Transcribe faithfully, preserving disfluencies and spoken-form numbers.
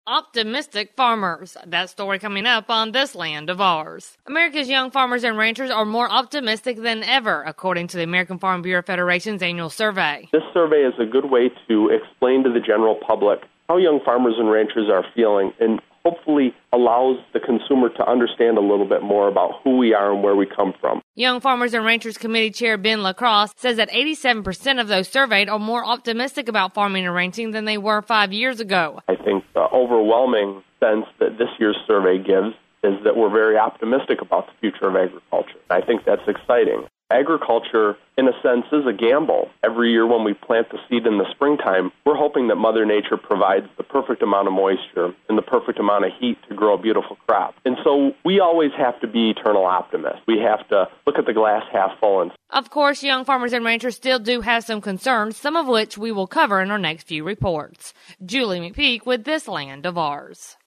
Optimistic farmers. That story coming up on This Land of Ours. America's young farmers and ranchers are more optimistic than ever, according to the American Farm Bureau Federation's annual survey. This survey is a good way to explain to the general public how young farmers and ranchers are feeling, and hopefully allows the consumer to understand a little bit more about who we are and where we come from. Young Farmers and Ranchers Committee Chair Ben LaCrosse says that eighty-seven percent of those surveyed are more optimistic about farming and ranching than they were five years ago. I think the overwhelming sense that this year's survey gives is that we're very optimistic about the future of agriculture. I think that's exciting. Agriculture, in a sense, is a gamble. Every year when we plant the seed in the springtime, we're hoping that Mother Nature provides the perfect amount of moisture and the perfect amount of heat to grow a beautiful crop. And so we always have to be eternal optimists. We have to look at the glass half full. And of course, young farmers and ranchers still do have some concerns, some of which we will cover in our next few reports. Julie McPeak with This Land of Ours.